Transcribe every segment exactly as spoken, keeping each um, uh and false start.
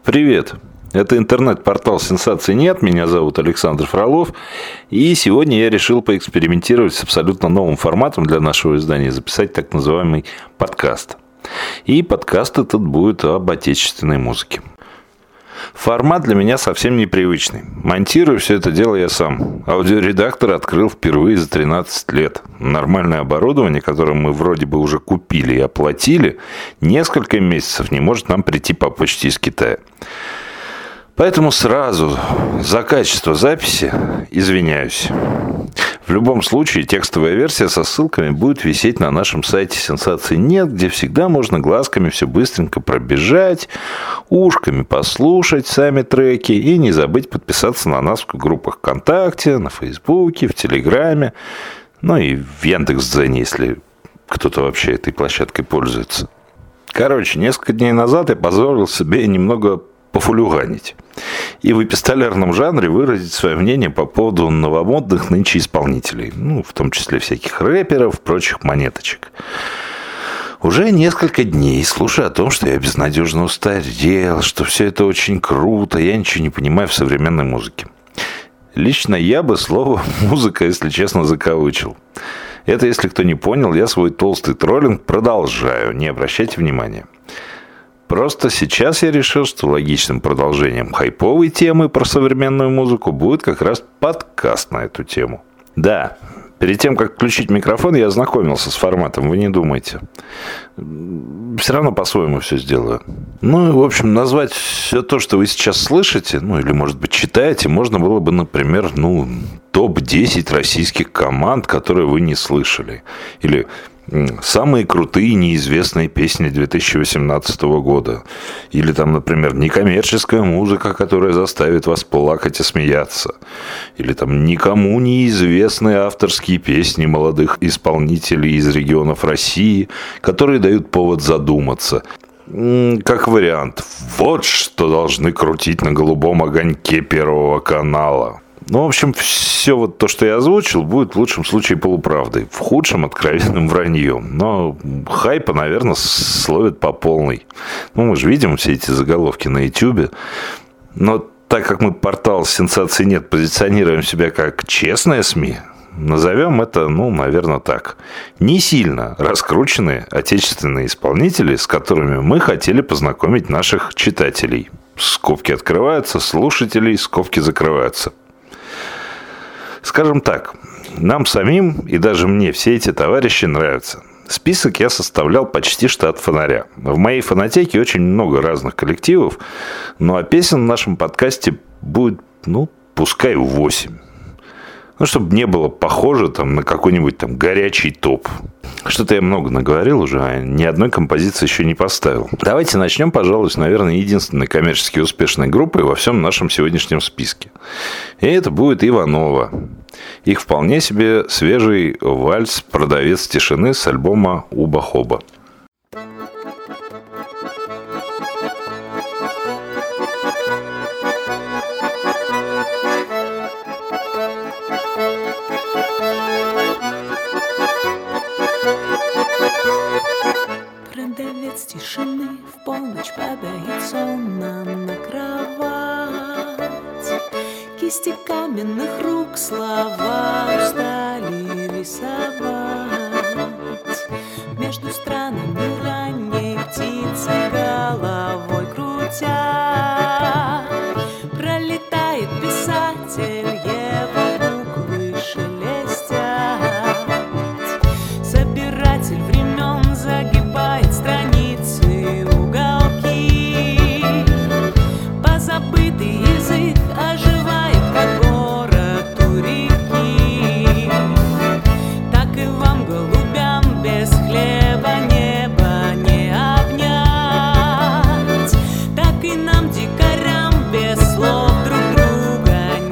Привет! Это интернет-портал «Сенсаций нет». Меня зовут Александр Фролов. И сегодня я решил поэкспериментировать с абсолютно новым форматом для нашего издания, записать так называемый подкаст. И подкаст этот будет об отечественной музыке. Формат для меня совсем непривычный. Монтирую все это дело я сам. Аудиоредактор открыл впервые за тринадцать лет. Нормальное оборудование, которое мы вроде бы уже купили и оплатили, несколько месяцев не может нам прийти по почте из Китая. Поэтому сразу за качество записи извиняюсь. В любом случае, текстовая версия со ссылками будет висеть на нашем сайте «Сенсаций нет», где всегда можно глазками все быстренько пробежать, ушками послушать сами треки и не забыть подписаться на нас в группах ВКонтакте, на Фейсбуке, в Телеграме, ну и в Яндекс.Дзене, если кто-то вообще этой площадкой пользуется. Короче, несколько дней назад я позволил себе немного пофулюганить и в эпистолярном жанре выразить свое мнение по поводу новомодных нынче исполнителей, ну, в том числе всяких рэперов, прочих монеточек. Уже несколько дней слушаю о том, что я безнадежно устарел, что все это очень круто, я ничего не понимаю в современной музыке. Лично я бы слово «музыка», если честно, закавычил. Это, если кто не понял, я свой толстый троллинг продолжаю, не обращайте внимания. Просто сейчас я решил, что логичным продолжением хайповой темы про современную музыку будет как раз подкаст на эту тему. Да, перед тем, как включить микрофон, я ознакомился с форматом, вы не думайте. Все равно по-своему все сделаю. Ну, в общем, назвать все то, что вы сейчас слышите, ну, или, может быть, читаете, можно было бы, например, ну, топ десять российских команд, которые вы не слышали. Или самые крутые неизвестные песни две тысячи восемнадцатого года. Или там, например, некоммерческая музыка, которая заставит вас плакать и смеяться. Или там никому неизвестные авторские песни молодых исполнителей из регионов России, которые дают повод задуматься. Как вариант, вот что должны крутить на голубом огоньке Первого канала. Ну, в общем, все вот то, что я озвучил, будет в лучшем случае полуправдой, в худшем откровенным враньем. Но хайпа, наверное, словит по полной. Ну, мы же видим все эти заголовки на Ютубе. Но так как мы портал «Сенсаций нет» позиционируем себя как честные СМИ, назовем это, ну, наверное, так. Не сильно раскрученные отечественные исполнители, с которыми мы хотели познакомить наших читателей. Скобки открываются, слушателей, скобки закрываются. Скажем так, нам самим и даже мне все эти товарищи нравятся. Список я составлял почти что от фонаря. В моей фонотеке очень много разных коллективов, ну а песен в нашем подкасте будет, ну, пускай восемь. Ну, чтобы не было похоже там, на какой-нибудь там горячий топ. Что-то я много наговорил уже, а ни одной композиции еще не поставил. Давайте начнем, пожалуй, с, наверное, единственной коммерчески успешной группой во всем нашем сегодняшнем списке. И это будет Иваново. Их вполне себе свежий вальс «Продавец тишины» с альбома «Уба-хоба». Продавец тишины в полночь падает сонно на кровать. Кисти каменных рук слова устали рисовать. Между странами ранней птицы головой крутя пролетает писатель, его буквы шелестят. Собиратель времен загибает страницы, уголки. Позабытый язык оживает, как город у реки. Так и вам, голубям, без хлеба небо не обнять. Так и нам, дикарям, без слов друг друга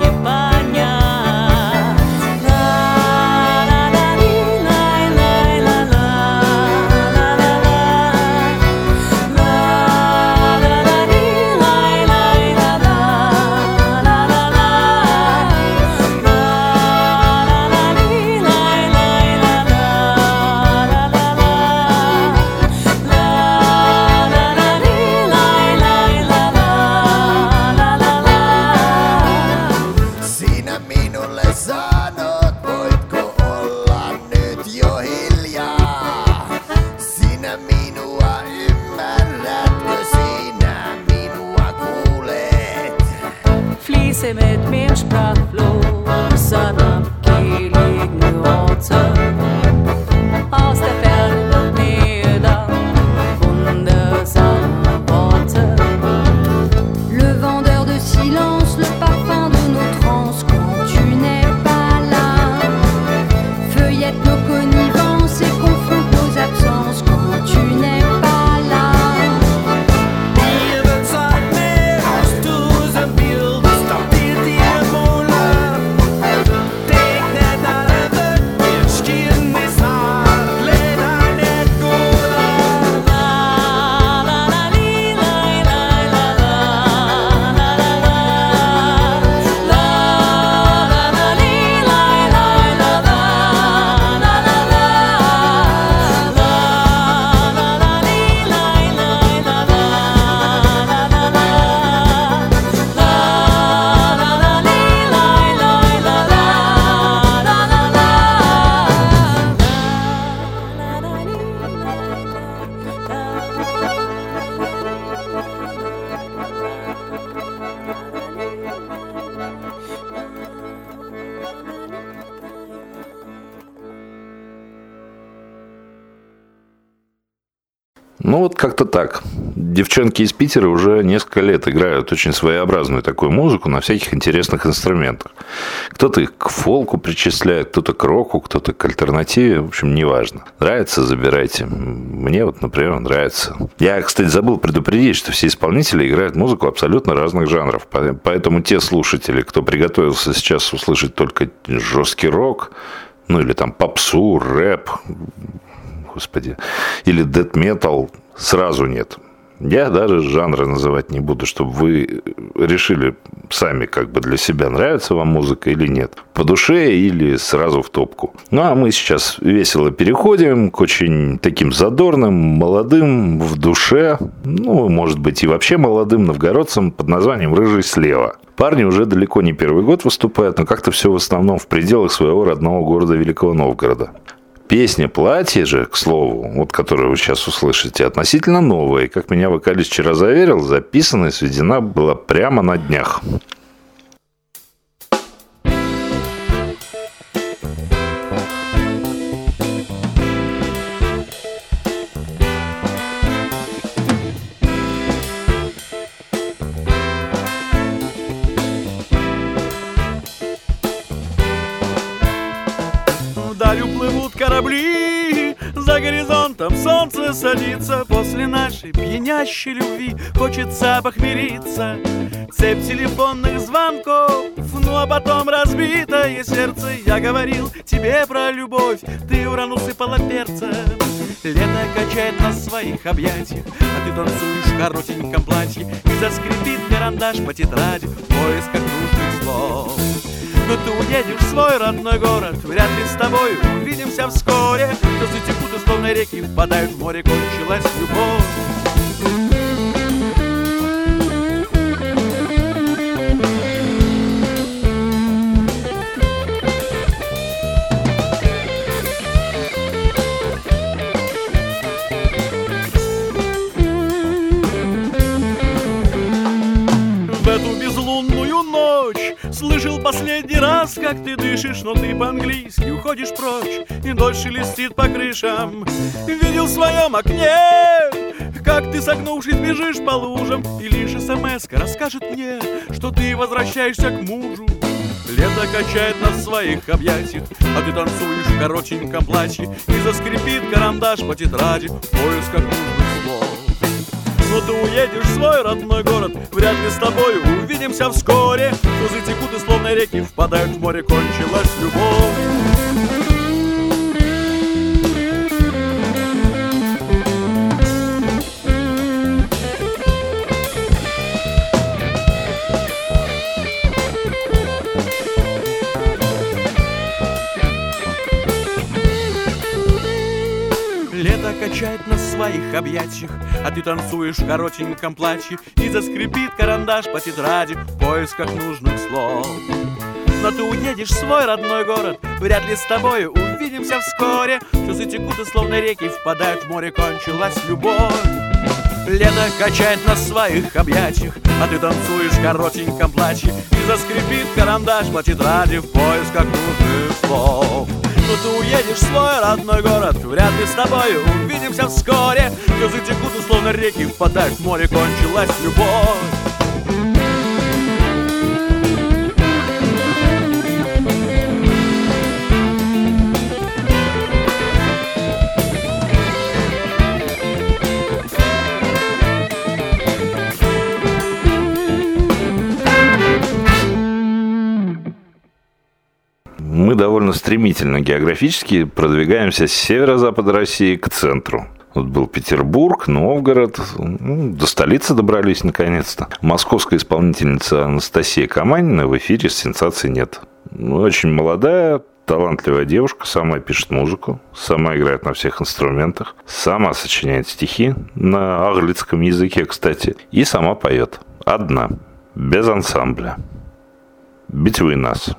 Wiese mit mir sprachlos an abgelegene Orte. Aus der Ferne wird Nähe da, wundersame Worte. Le vendeur de silence, le parfum de nos transes quand tu n'es pas là. Feuillette nos connivences et confronte nos absences quand tu n'es pas là. Ну, вот как-то так. Девчонки из Питера уже несколько лет играют очень своеобразную такую музыку на всяких интересных инструментах. Кто-то их к фолку причисляет, кто-то к року, кто-то к альтернативе. В общем, неважно. Нравится — забирайте. Мне вот, например, нравится. Я, кстати, забыл предупредить, что все исполнители играют музыку абсолютно разных жанров. Поэтому те слушатели, кто приготовился сейчас услышать только жесткий рок, ну или там попсу, рэп, господи, или дэт-метал, сразу нет. Я даже жанры называть не буду, чтобы вы решили сами как бы для себя, нравится вам музыка или нет. По душе или сразу в топку. Ну, а мы сейчас весело переходим к очень таким задорным, молодым в душе, ну, может быть, и вообще молодым новгородцам под названием «Рыжий слева». Парни уже далеко не первый год выступают, но как-то все в основном в пределах своего родного города Великого Новгорода. Песня «Платье» же, к слову, вот которую вы сейчас услышите, относительно новая. И, как меня вокалист вчера заверил, записана и сведена была прямо на днях. Вдаль уплывут корабли, за горизонтом солнце садится. После нашей пьянящей любви хочется похмелиться. Цепь телефонных звонков, ну а потом разбитое сердце. Я говорил тебе про любовь, ты уран усыпала перца. Лето качает нас в своих объятиях, а ты танцуешь в коротеньком платье. И заскрипит карандаш по тетради в поисках нужных слов. Но ты уедешь в свой родной город, вряд ли с тобой увидимся вскоре. Слезы текут и словно реки впадают в море, кончилась любовь. В эту безлунную ночь слышал последний раз, как ты дышишь, но ты по-английски уходишь прочь, и дольше листит по крышам. Видел в своем окне, как ты, согнувшись, бежишь по лужам, и лишь смс-ка расскажет мне, что ты возвращаешься к мужу. Лето качает нас в своих объятиях, а ты танцуешь в коротеньком платье, и заскрипит карандаш по тетради в поисках нужных слов. Но ты уедешь в свой родной город, вряд ли с тобой увидимся вскоре. Слезы текут и словно реки впадают в море, кончилась любовь. Лето качает нас в своих объятиях, а ты танцуешь в коротеньком платье, и заскрипит карандаш по тетради в поисках нужных слов. Но ты уедешь в свой родной город, вряд ли с тобой увидимся вскоре. Слезы текут и словно реки впадают в море, кончилась любовь. Лето качает на своих объятиях, а ты танцуешь в коротеньком платье. И заскрипит карандаш по тетради в поисках нужных слов. Но ты уедешь в свой родной город, вряд ли с тобой увидимся вскоре. Слезы текут, условно реки впадают в море, кончилась любовь. Мы довольно стремительно географически продвигаемся с северо-запада России к центру. Вот был Петербург, Новгород, ну, до столицы добрались наконец-то. Московская исполнительница Анастасия Каманина в эфире с сенсацией нет. Очень молодая, талантливая девушка, сама пишет музыку, сама играет на всех инструментах, сама сочиняет стихи на аглицком языке, кстати, и сама поет. Одна, без ансамбля. Between Us.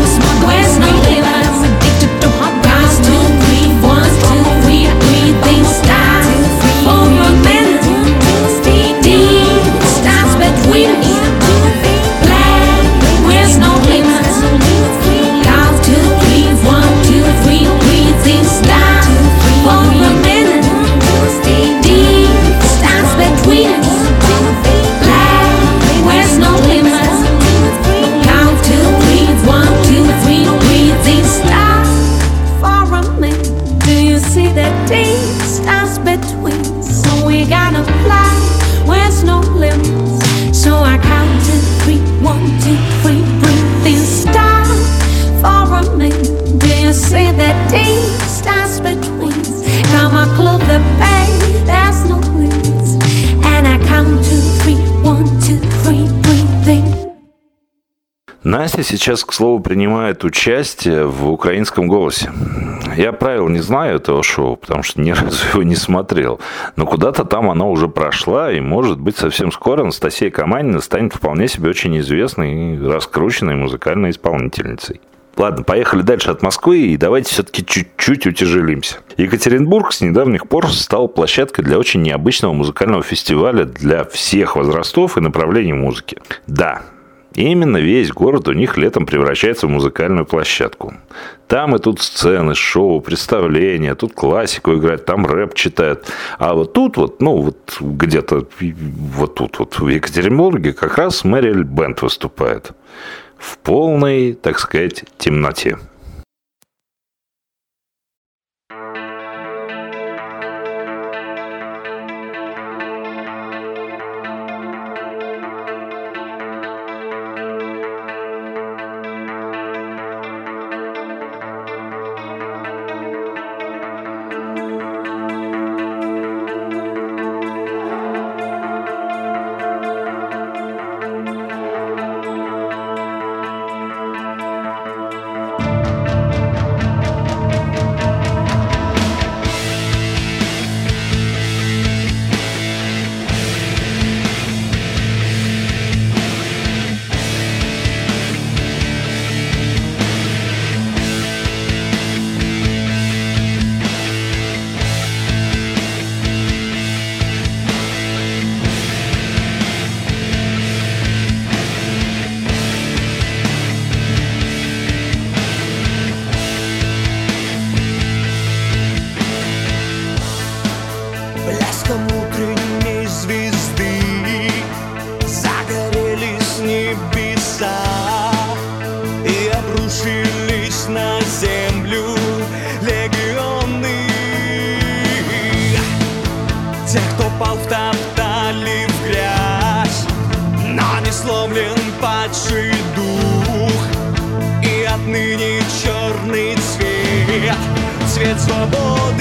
Things Вася сейчас, к слову, принимает участие в «Украинском голосе». Я правил не знаю этого шоу, потому что ни разу его не смотрел. Но куда-то там она уже прошла, и, может быть, совсем скоро Анастасия Каманина станет вполне себе очень известной и раскрученной музыкальной исполнительницей. Ладно, поехали дальше от Москвы, и давайте все-таки чуть-чуть утяжелимся. Екатеринбург с недавних пор стал площадкой для очень необычного музыкального фестиваля для всех возрастов и направлений музыки. Да, именно весь город у них летом превращается в музыкальную площадку. Там и тут сцены, шоу, представления, тут классику играть, там рэп читают. А вот тут вот, ну вот где-то вот тут вот в Екатеринбурге как раз Мэриль Бэнд выступает. В полной, так сказать, темноте. Цвет свободы.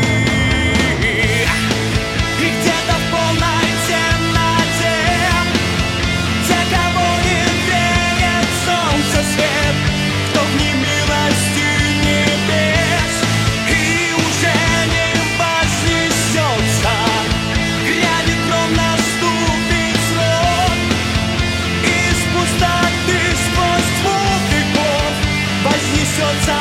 И где-то в полной темноте те, кого не греет солнце свет, кто в немилости небес и уже не вознесется, грянет гром, наступит срок, из пустоты сквозь звук веков вознесется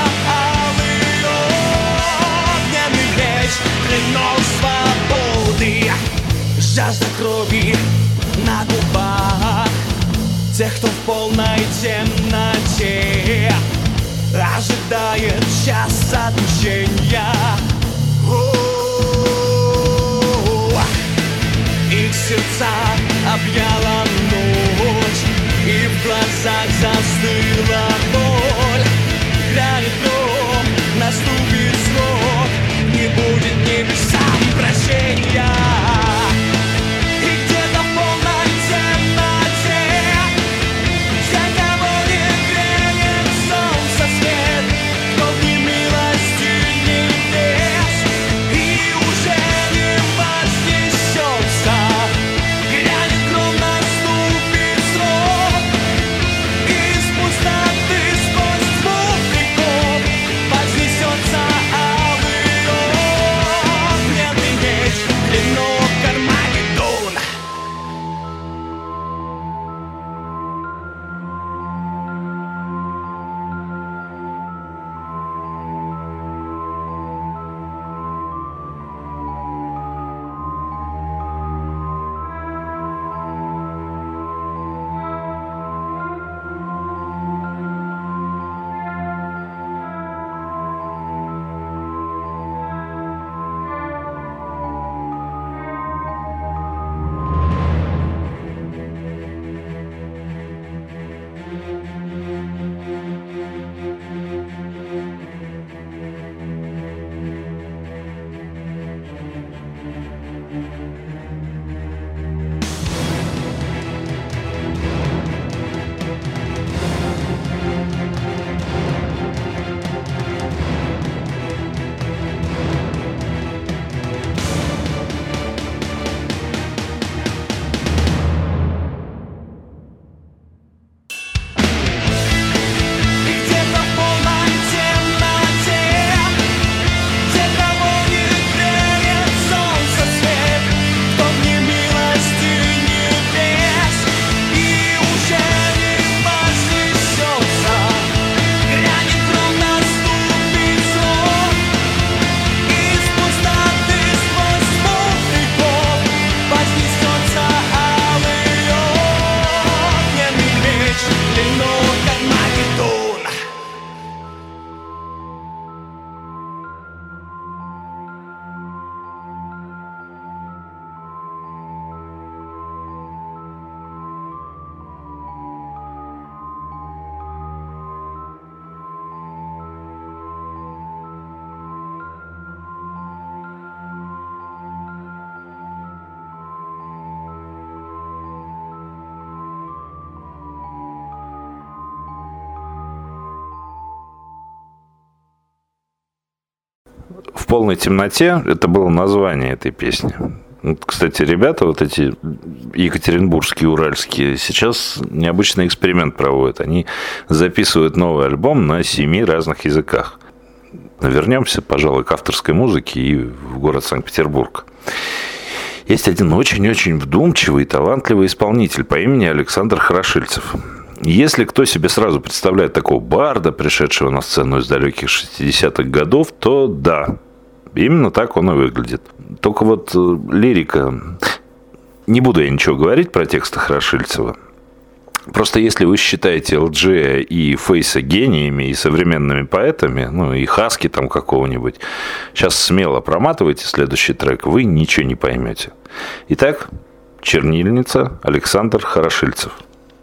клинок свободы, жажда крови на губах тех, кто в полной темноте ожидает час отмщения. О-о-о-о. Их сердца объяла ночь, и в глазах застыла боль. Грянет гром, наступит срок, не будет небесам прощения. И где-то в полной темноте те, кого не В полной темноте — это было название этой песни. Вот, кстати, ребята, вот эти екатеринбургские, уральские, сейчас необычный эксперимент проводят. Они записывают новый альбом на семи разных языках. Вернемся, пожалуй, к авторской музыке и в город Санкт-Петербург. Есть один очень-очень вдумчивый и талантливый исполнитель по имени Александр Хорошильцев. Если кто себе сразу представляет такого барда, пришедшего на сцену из далеких шестидесятых годов, то да, именно так он и выглядит. Только вот лирика... Не буду я ничего говорить про тексты Хорошильцева. Просто если вы считаете эл джи и Фейса гениями и современными поэтами, ну и Хаски там какого-нибудь, сейчас смело проматывайте следующий трек, вы ничего не поймете. Итак, «Чернильница», Александр Хорошильцев.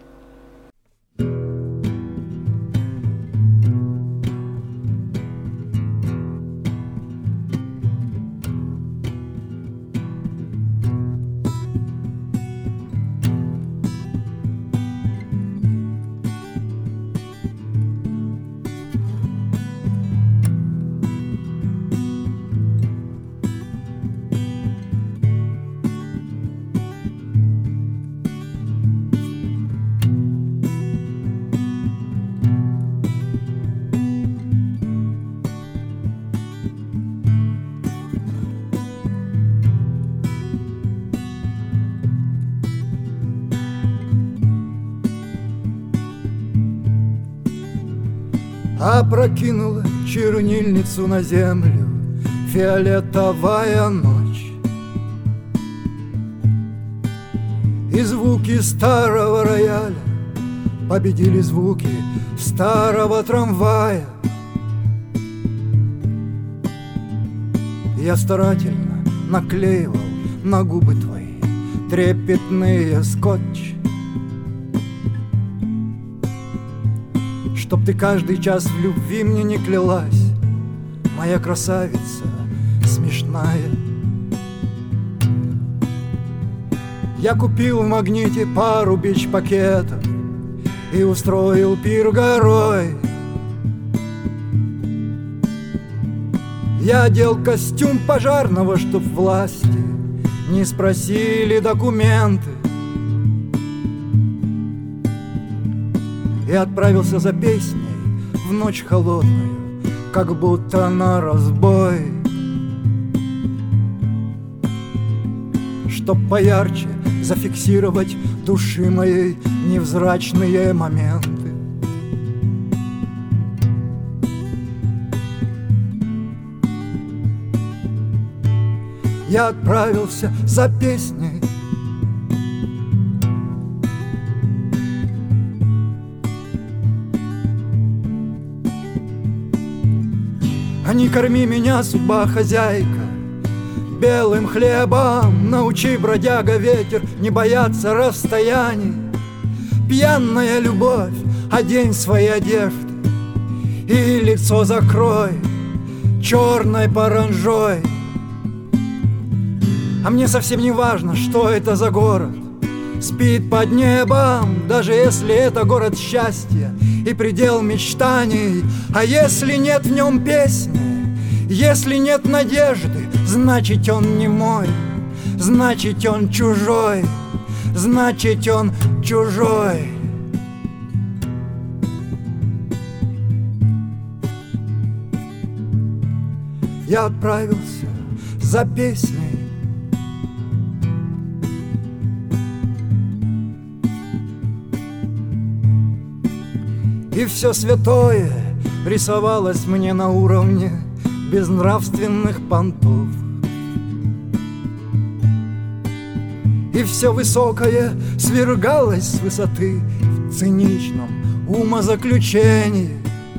Опрокинула чернильницу на землю фиолетовая ночь, и звуки старого рояля победили звуки старого трамвая. Я старательно наклеивал на губы твои трепетные скотч, чтоб ты каждый час в любви мне не клялась, моя красавица смешная. Я купил в Магните пару бич-пакетов и устроил пир горой. Я одел костюм пожарного, чтоб власти не спросили документы, и отправился за песней в ночь холодную, как будто на разбой, чтоб поярче зафиксировать души моей невзрачные моменты. Я отправился за песней, а не корми меня, судьба хозяйка, белым хлебом. Научи, бродяга, ветер не бояться расстояний. Пьяная любовь, одень свои одежды и лицо закрой черной паранжой. А мне совсем не важно, что это за город спит под небом, даже если это город счастья и предел мечтаний. А если нет в нем песни, если нет надежды, значит он не мой, значит он чужой, значит он чужой. Я отправился за песней, и все святое рисовалось мне на уровне безнравственных понтов, и все высокое свергалось с высоты в циничном умозаключении.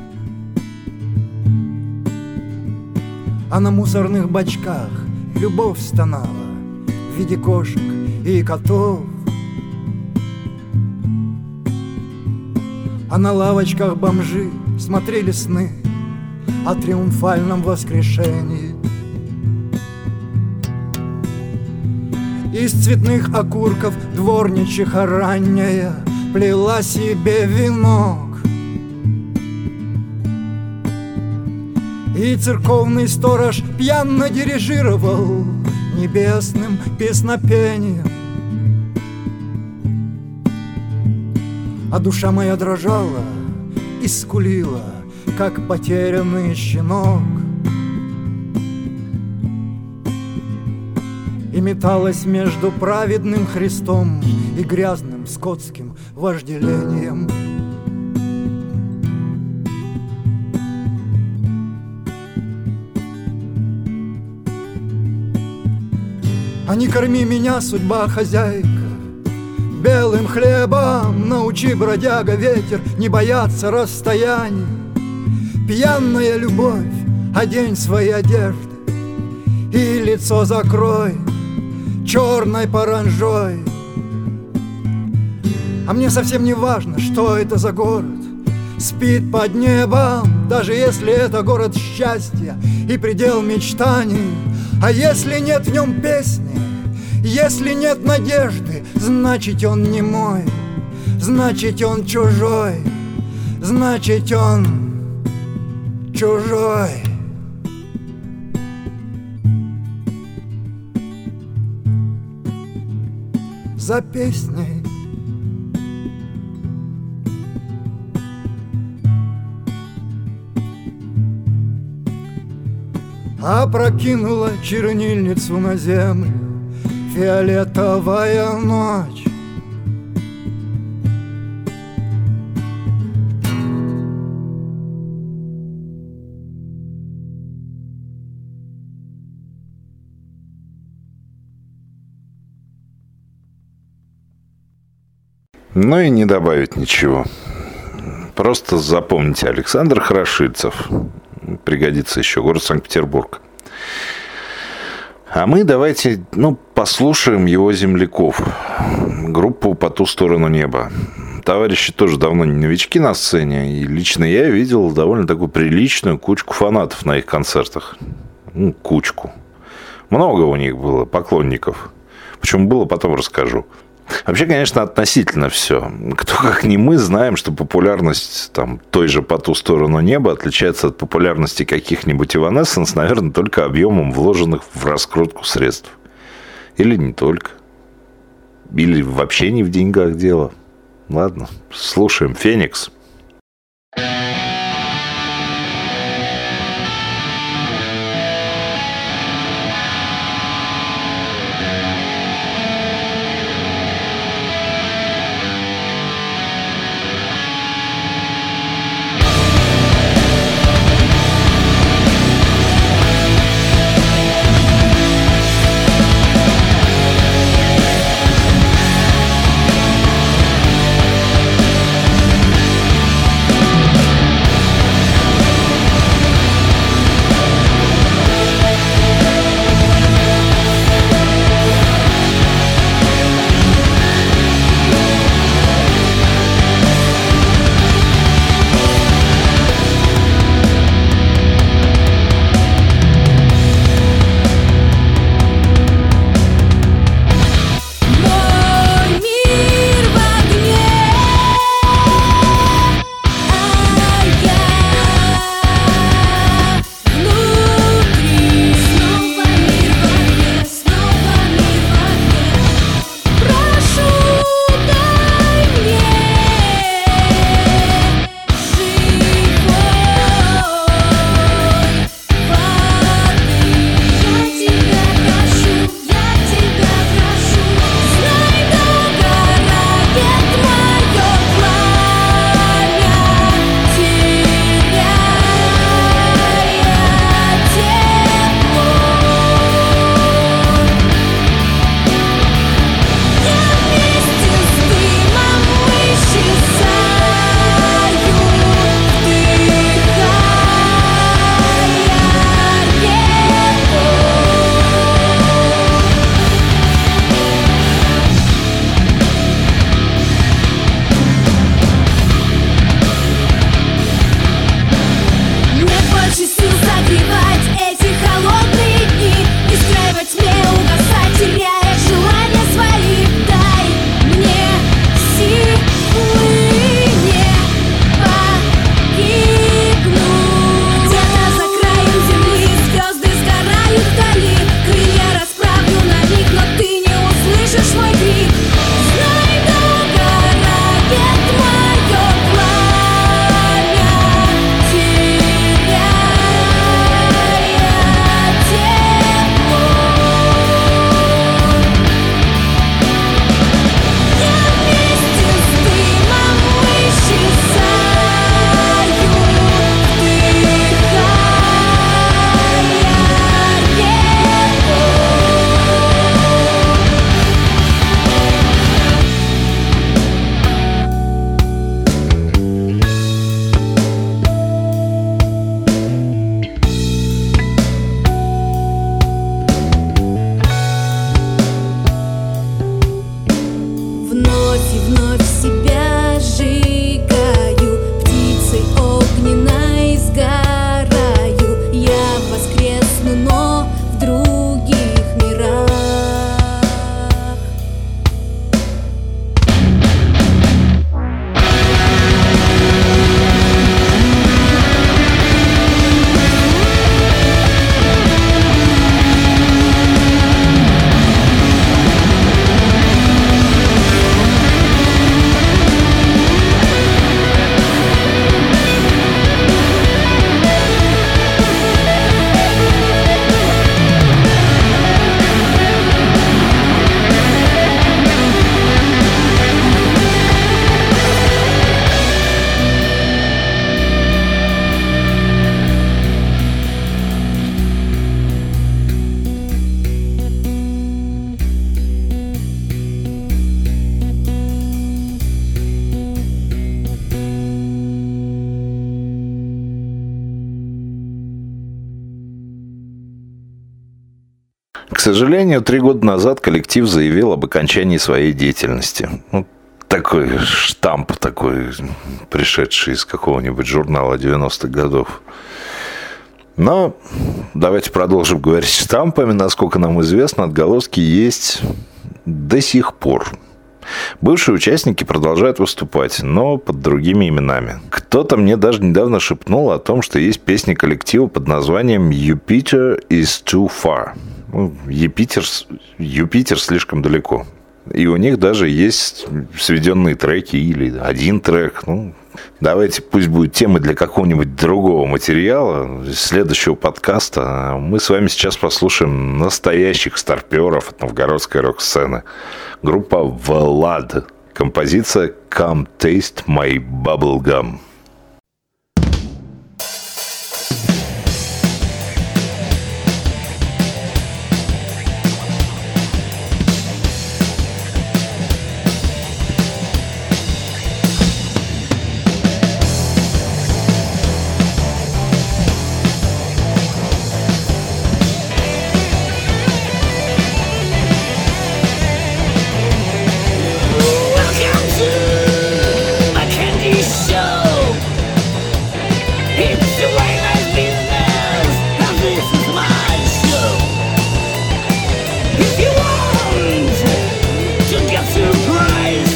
А на мусорных бачках любовь стонала в виде кошек и котов, а на лавочках бомжи смотрели сны о триумфальном воскрешении. Из цветных окурков дворничиха ранняя плела себе венок, И церковный сторож пьяно дирижировал небесным песнопением. А душа моя дрожала и скулила, как потерянный щенок, и металась между праведным Христом и грязным скотским вожделением. А не корми меня, судьба хозяйка, белым хлебом научи, бродяга, ветер, не бояться расстояния. Пьяная любовь, одень свои одежды и лицо закрой черной паранжой. А мне совсем не важно, что это за город спит под небом, даже если это город счастья и предел мечтаний. А если нет в нем песни, если нет надежды, значит он не мой, значит он чужой, значит он чужой. За песней опрокинула чернильницу на землю фиолетовая ночь. Ну и не добавить ничего. Просто запомните: Александр Хорошильцев. Пригодится еще. Город Санкт-Петербург. А мы давайте, ну, послушаем его земляков. Группу «По ту сторону неба». Товарищи тоже давно не новички на сцене. И лично я видел довольно такую приличную кучку фанатов на их концертах. Ну, кучку. Много у них было поклонников. Почему было, потом расскажу. Вообще, конечно, относительно все. Кто, как не мы, знаем, что популярность там, той же «По ту сторону неба» отличается от популярности каких-нибудь Evanescence, наверное, только объемом вложенных в раскрутку средств. Или не только. Или вообще не в деньгах дело. Ладно, слушаем «Феникс». We'll be right back. К сожалению, три года назад коллектив заявил об окончании своей деятельности. Ну, такой штамп такой, пришедший из какого-нибудь журнала девяностых годов. Но давайте продолжим говорить штампами. Насколько нам известно, отголоски есть до сих пор. Бывшие участники продолжают выступать, но под другими именами. Кто-то мне даже недавно шепнул о том, что есть песня коллектива под названием «Jupiter is too far». Ну, Юпитер, Юпитер слишком далеко. И у них даже есть сведенные треки или один трек. Ну, давайте, пусть будет темой для какого-нибудь другого материала, следующего подкаста. Мы с вами сейчас послушаем настоящих старперов от новгородской рок-сцены. Группа «Влад». Композиция «Come Taste My Bubblegum». Welcome to my candy show. It's the way life business, and this is my show. If you want to get surprised,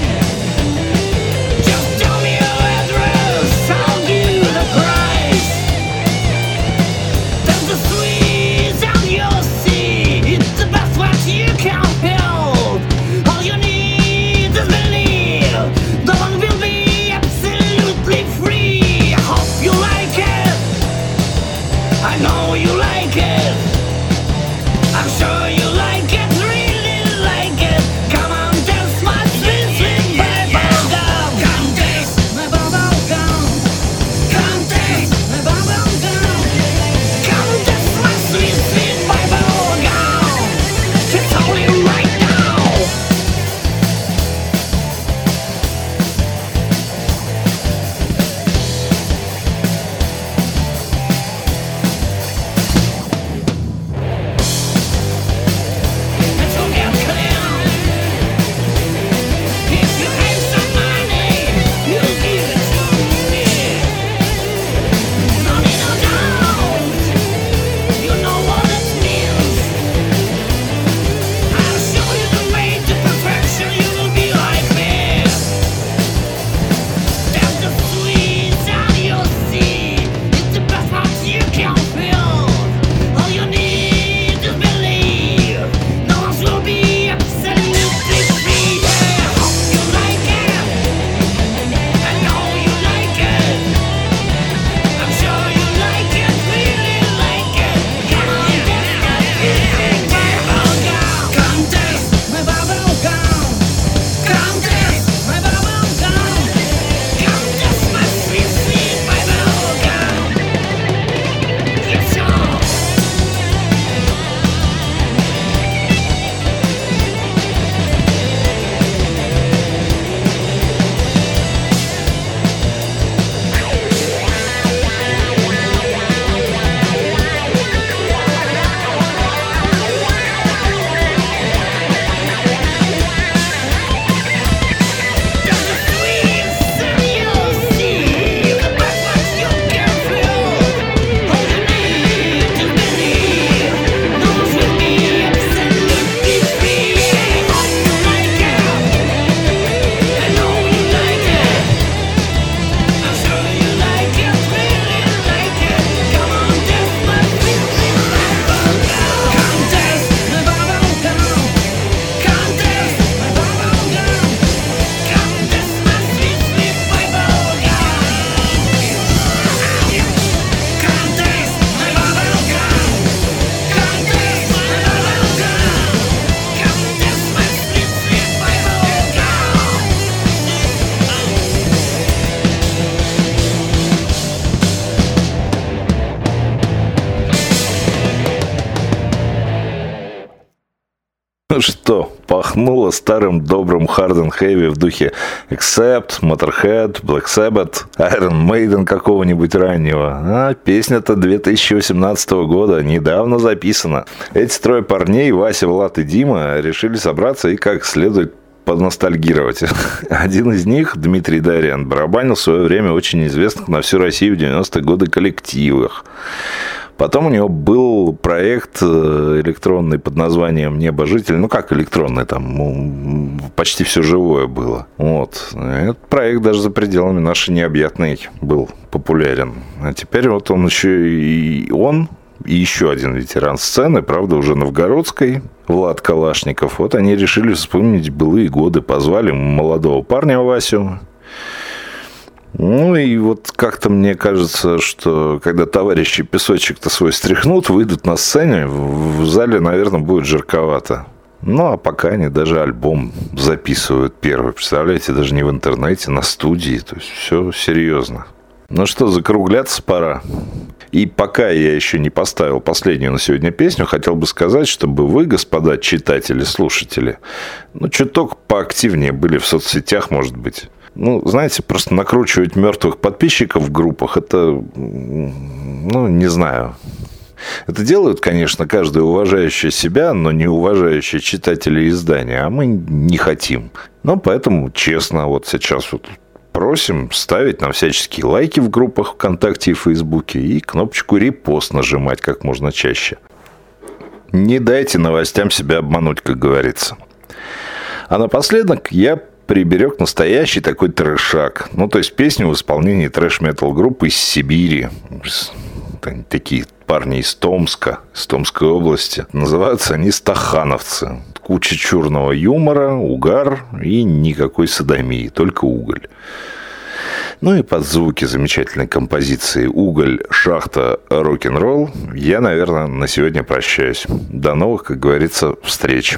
just tell me your address, I'll give you the price. There's the sweets and you'll see, it's the best what you can build. All you need is believe, the one will be absolutely free. I hope you like it, I know you like it, I'm sure you like it, really like it. Come on, dance my sweet, sweet bubblegum. Come taste my bubblegum. Come taste my bubblegum. Come taste my sweet, sweet bubblegum. It's only right now. It's all get clear. If you have some money, you give it to me. No need no doubt, you know what it means. I'll show you the way to perfection, you will be like me. There's the sweets and you'll see, it's the best part you can feel. All you need is believe, no one will be absolutely free. Yeah, I hope you like it, I know you like it, I'm sure you like it, really like it. Come on, taste my sweet bubblegum. Come taste my bubblegum. Come taste my bubblegum. Come taste my sweet, sweet bubblegum. Yes, y'all. There's the sweets and you'll see, the best what you can feel. All you need is believe, no one will be absolutely free. I hope you like it, I know you like it, I'm sure you like it, really like it. Come on, taste my sweet, sweet bubblegum. Come taste my bubblegum. Come taste my bubblegum. Come taste my sweet, sweet bubblegum. Come taste my bubblegum. Come taste my bubblegum. Come taste my sweet, sweet Ну что, пахнуло старым добрым hard and heavy в духе Accept, Motorhead, Black Sabbath, Iron Maiden какого-нибудь раннего. А песня-то две тысячи восемнадцатого года, недавно записана. Эти трое парней, Вася, Влад и Дима, решили собраться и как следует поностальгировать. Один из них, Дмитрий Дарьян, барабанил в свое время очень известных на всю Россию в девяностые годы коллективах. Потом у него был проект электронный под названием «Небожитель». Ну, как электронный, там почти все живое было. Вот. Этот проект даже за пределами нашей необъятной был популярен. А теперь вот он еще и он, и еще один ветеран сцены, правда, уже новгородской, Влад Калашников. Вот они решили вспомнить былые годы. Позвали молодого парня Васю. Ну и вот как-то мне кажется, что когда товарищи песочек-то свой стряхнут, выйдут на сцене, в зале, наверное, будет жарковато. Ну, а пока они даже альбом записывают первый. Представляете, даже не в интернете, на студии. То есть все серьезно. Ну что, закругляться пора. И пока я еще не поставил последнюю на сегодня песню, хотел бы сказать, чтобы вы, господа читатели, слушатели, ну, чуток поактивнее были в соцсетях, может быть. Ну, знаете, просто накручивать мертвых подписчиков в группах, это, ну, не знаю. Это делают, конечно, каждый уважающий себя, но не уважающий читателей издания, а мы не хотим. Ну, поэтому, честно, вот сейчас вот просим ставить нам всяческие лайки в группах ВКонтакте и Фейсбуке и кнопочку «Репост» нажимать как можно чаще. Не дайте новостям себя обмануть, как говорится. А напоследок я приберег настоящий такой трэшак. Ну, то есть песню в исполнении трэш-метал группы из Сибири. Такие парни из Томска, из Томской области. Называются они «Стахановцы». Куча черного юмора, угар и никакой содомии, только уголь. Ну и под звуки замечательной композиции «Уголь, шахта, рок-н-ролл» я, наверное, на сегодня прощаюсь. До новых, как говорится, встреч.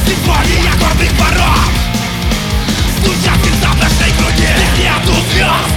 Стучат в нашей груди, нету звезд.